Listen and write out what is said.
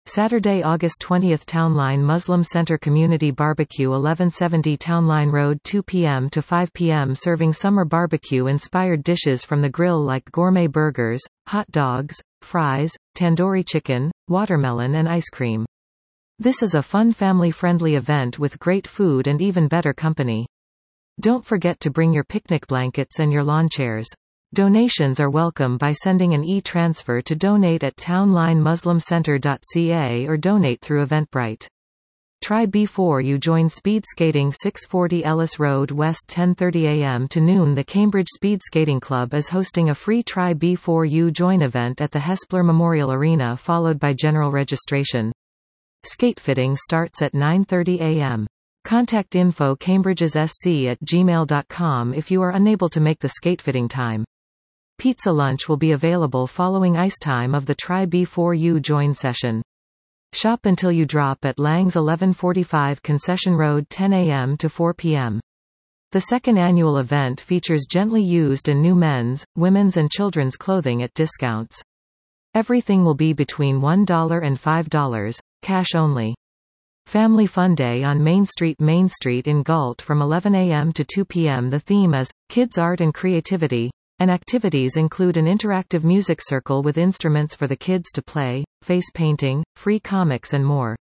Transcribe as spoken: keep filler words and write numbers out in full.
Saturday, August twentieth, Townline Muslim Center Community Barbecue, eleven seventy Townline Road, two p m to five p m Serving summer barbecue-inspired dishes from the grill like gourmet burgers, hot dogs, fries, tandoori chicken, watermelon and ice cream. This is a fun family-friendly event with great food and even better company. Don't forget to bring your picnic blankets and your lawn chairs. Donations are welcome by sending an e-transfer to donate at townline muslim center dot c a or donate through Eventbrite. Try before you join Speed Skating, six forty Ellis Road West, ten thirty a m to noon. The Cambridge Speed Skating Club is hosting a free Try Before You Join event at the Hespeler Memorial Arena, followed by general registration. Skatefitting starts at nine thirty a m Contact info cambridges s c at gmail dot com if you are unable to make the skatefitting time. Pizza lunch will be available following ice time of the Try Before You Join session. Shop until you drop at Lang's, eleven forty-five Concession Road, ten a m to four p m The second annual event features gently used and new men's, women's and children's clothing at discounts. Everything will be between one dollar and five dollars, cash only. Family Fun Day on Main Street Main Street in Galt from eleven a m to two p m The theme is Kids Art and Creativity, and activities include an interactive music circle with instruments for the kids to play, face painting, free comics and more.